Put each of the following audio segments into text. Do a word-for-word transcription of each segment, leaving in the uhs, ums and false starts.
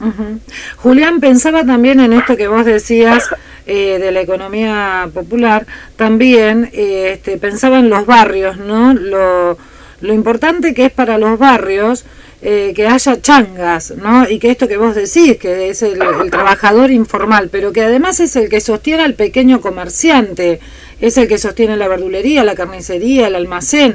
Uh-huh. Julián, pensaba también en esto que vos decías eh, de la economía popular, también eh, este, pensaba en los barrios, ¿no? Lo, lo importante que es para los barrios eh, que haya changas, ¿no? Y que esto que vos decís, que es el, el trabajador informal, pero que además es el que sostiene al pequeño comerciante, es el que sostiene la verdulería, la carnicería, el almacén,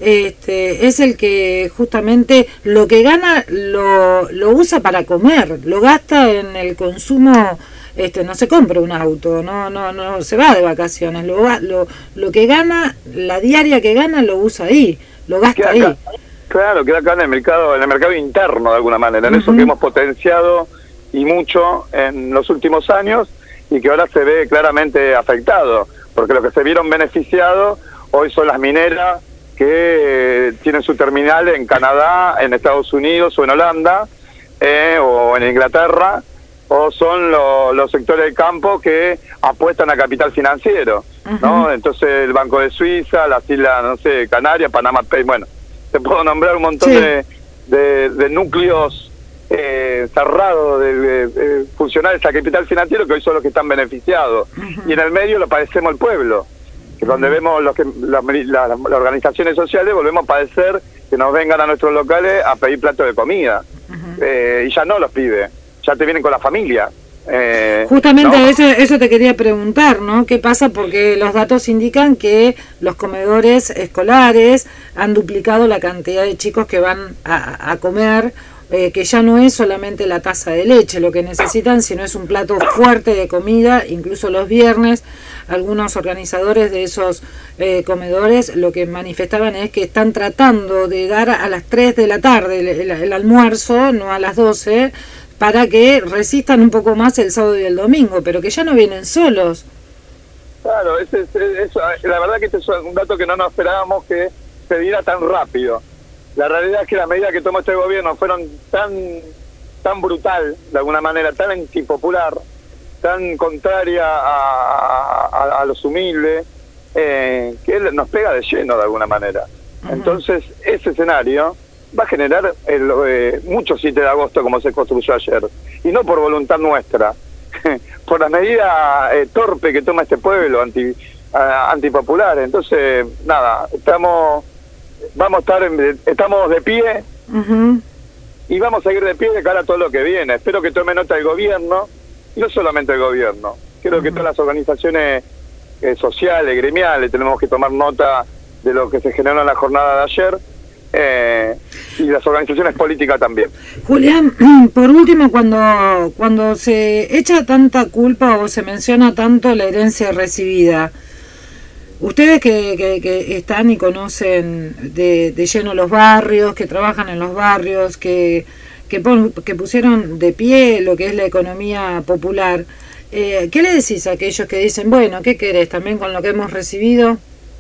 este, es el que justamente lo que gana lo, lo usa para comer, lo gasta en el consumo, este, no se compra un auto, no, no, no se va de vacaciones, lo, lo, lo que gana, la diaria que gana lo usa ahí, lo gasta ahí. Claro, queda acá en el mercado, en el mercado interno de alguna manera, en uh-huh. eso que hemos potenciado y mucho en los últimos años y que ahora se ve claramente afectado, porque los que se vieron beneficiados hoy son las mineras que eh, tienen su terminal en Canadá, en Estados Unidos o en Holanda, eh, o en Inglaterra, o son lo, los sectores del campo que apuestan a capital financiero, uh-huh. ¿no? Entonces el Banco de Suiza, las Islas, no sé, Canarias, Panamá, bueno, te puedo nombrar un montón sí. de, de, de núcleos eh, cerrados de, de, de funcionales a capital financiero que hoy son los que están beneficiados. Uh-huh. Y en el medio lo padecemos el pueblo, que donde uh-huh. vemos los que las, las, las organizaciones sociales volvemos a padecer que nos vengan a nuestros locales a pedir platos de comida. Uh-huh. eh, y ya no los pide, ya te vienen con la familia. Eh, Justamente ¿no? eso, eso te quería preguntar, ¿no? ¿Qué pasa? Porque los datos indican que los comedores escolares han duplicado la cantidad de chicos que van a, a comer, eh, que ya no es solamente la taza de leche lo que necesitan, sino es un plato fuerte de comida. Incluso los viernes algunos organizadores de esos eh, comedores lo que manifestaban es que están tratando de dar a las tres de la tarde el, el, el almuerzo, no a las doce, para que resistan un poco más el sábado y el domingo, pero que ya no vienen solos. Claro, ese, ese, eso, la verdad que este es un dato que no nos esperábamos que se diera tan rápido. La realidad es que las medidas que tomó este gobierno fueron tan tan brutal, de alguna manera, tan antipopular, tan contraria a, a, a los humildes, eh, que él nos pega de lleno de alguna manera. Uh-huh. Entonces, ese escenario va a generar el, eh, mucho siete de agosto como se construyó ayer, y no por voluntad nuestra, por la medida eh, torpe que toma este pueblo anti, uh, antipopular. Entonces, nada, estamos vamos a estar en, estamos de pie uh-huh. y vamos a seguir de pie de cara a todo lo que viene. Espero que tome nota el gobierno, y no solamente el gobierno, creo uh-huh. que todas las organizaciones eh, sociales, gremiales, tenemos que tomar nota de lo que se generó en la jornada de ayer. Eh, y las organizaciones políticas también. Julián, por último, cuando cuando se echa tanta culpa o se menciona tanto la herencia recibida, ustedes que, que, que están y conocen de, de lleno los barrios, que trabajan en los barrios, que, que, pon, que pusieron de pie lo que es la economía popular, eh, ¿qué le decís a aquellos que dicen, bueno, ¿qué querés también con lo que hemos recibido?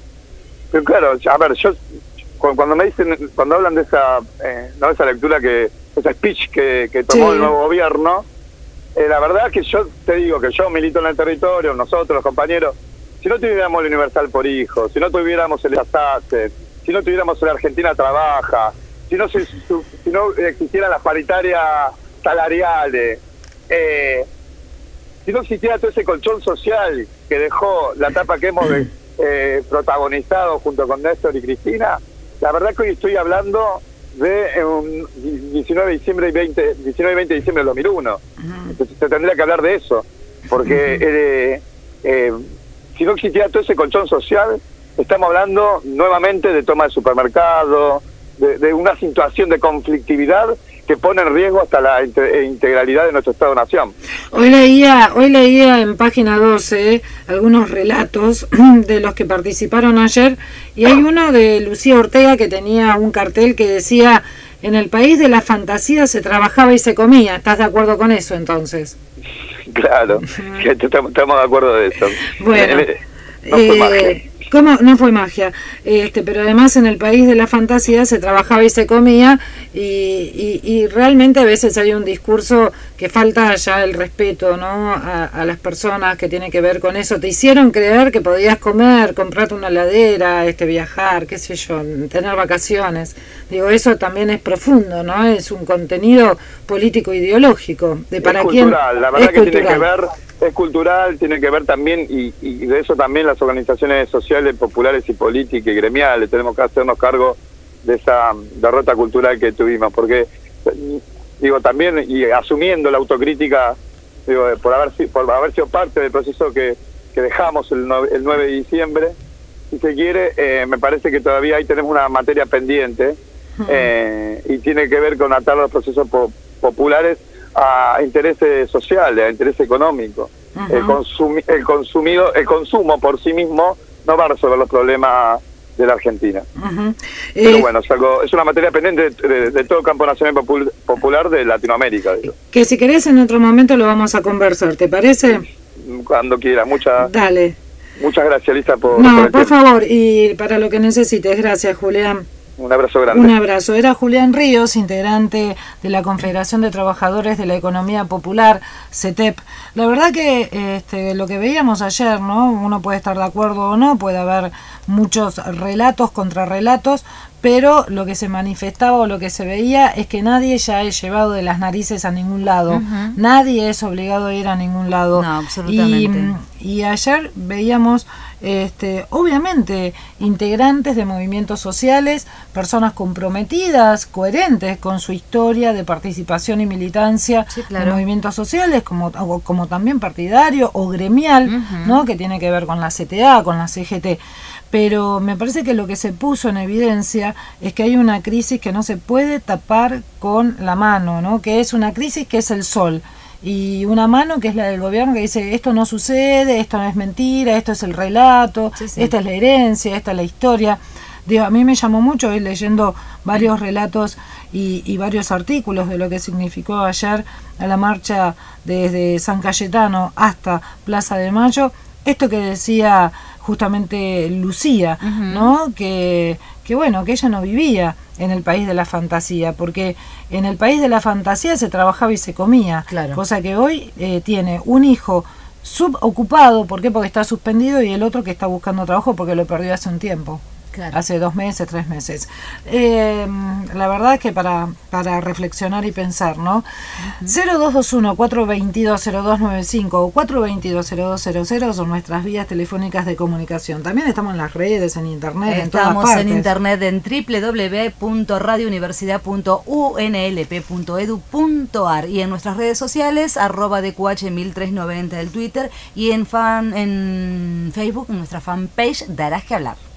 Pero claro, a ver, yo cuando me dicen, cuando hablan de esa eh, no esa lectura, que ese speech que, que tomó sí. el nuevo gobierno, eh, la verdad que yo te digo que yo milito en el territorio, nosotros los compañeros, si no tuviéramos el Universal por Hijos, si no tuviéramos el ASACE, si no tuviéramos el Argentina Trabaja, si no, si, si no existieran las paritarias salariales, eh, si no existiera todo ese colchón social que dejó la etapa que hemos eh, protagonizado junto con Néstor y Cristina, la verdad que hoy estoy hablando de un diecinueve de diciembre y veinte, diecinueve y veinte de diciembre del dos mil uno. Uh-huh. Entonces se tendría que hablar de eso, porque uh-huh. eh, eh, si no existiera todo ese colchón social, estamos hablando nuevamente de toma de supermercado, de, de una situación de conflictividad que pone en riesgo hasta la integralidad de nuestro Estado-Nación. Hoy leía, hoy leía en página doce algunos relatos de los que participaron ayer, y hay uno de Lucía Ortega que tenía un cartel que decía: en el país de la fantasía se trabajaba y se comía. ¿Estás de acuerdo con eso entonces? Claro, estamos, estamos de acuerdo de eso. Bueno, no fue eh, ¿Cómo? No fue magia, este, pero además en el país de la fantasía se trabajaba y se comía y, y, y realmente a veces hay un discurso que falta ya el respeto, ¿no? A, a las personas, que tiene que ver con eso. Te hicieron creer que podías comer, comprarte una heladera, este, viajar, qué sé yo, tener vacaciones. Digo, eso también es profundo, ¿no? Es un contenido político ideológico de para es quién. Cultural, la verdad es que cultural. tiene que ver, es cultural, tiene que ver también, y, y de eso también las organizaciones sociales, populares y políticas y gremiales tenemos que hacernos cargo de esa derrota cultural que tuvimos, porque digo también, y asumiendo la autocrítica, digo, por haber por haber sido parte del proceso que, que dejamos el nueve, el nueve de diciembre, si se quiere, eh, me parece que todavía ahí tenemos una materia pendiente, eh, y tiene que ver con atar los procesos po populares a intereses sociales, a intereses económicos. Uh-huh. el, consumi el consumido el consumo por sí mismo no va a resolver los problemas de la Argentina. Uh-huh. Pero eh, bueno, es, algo, es una materia pendiente de, de, de todo el campo nacional popul popular de Latinoamérica. Digo. Que si querés en otro momento lo vamos a conversar, ¿te parece? Cuando quiera, muchas Dale. Muchas gracias, Lisa, por... No, por, por favor, y para lo que necesites. Gracias, Julián. Un abrazo grande. Un abrazo. Era Julián Ríos, integrante de la Confederación de Trabajadores de la Economía Popular, CETEP. La verdad que este, lo que veíamos ayer, ¿no? Uno puede estar de acuerdo o no, puede haber muchos relatos, contrarrelatos, pero lo que se manifestaba o lo que se veía es que nadie ya es llevado de las narices a ningún lado. Uh-huh. Nadie es obligado a ir a ningún lado. No, absolutamente. Y, y ayer veíamos, este, obviamente, integrantes de movimientos sociales, personas comprometidas, coherentes con su historia de participación y militancia, sí, claro, en movimientos sociales, como, como también partidario o gremial, uh-huh, ¿no? Que tiene que ver con la C T A, con la C G T. Pero me parece que lo que se puso en evidencia es que hay una crisis que no se puede tapar con la mano, ¿no? Que es una crisis que es el sol, y una mano que es la del gobierno que dice esto no sucede, esto no es mentira, esto es el relato, sí, sí, esta es la herencia, esta es la historia. Digo, a mí me llamó mucho ir leyendo varios relatos y, y varios artículos de lo que significó ayer a la marcha desde San Cayetano hasta Plaza de Mayo, esto que decía justamente Lucía, uh-huh, ¿no? Que, que bueno, que ella no vivía en el país de la fantasía, porque en el país de la fantasía se trabajaba y se comía, claro, cosa que hoy eh, tiene un hijo subocupado, ¿por qué? Porque está suspendido, y el otro que está buscando trabajo porque lo perdió hace un tiempo. Claro. Hace dos meses, tres meses. Eh, la verdad es que para, para reflexionar y pensar, ¿no? Uh-huh. cero dos dos uno, cuatro dos dos, cero dos nueve cinco o cuatro dos dos, cero dos cero cero son nuestras vías telefónicas de comunicación. También estamos en las redes, en internet, estamos en todas partes. Estamos en internet en doble u doble u doble u punto radio universidad punto u n l p punto edu punto a r y en nuestras redes sociales, arroba D Q H mil trescientos noventa del Twitter, y en, fan, en Facebook, en nuestra fanpage Darás que Hablar.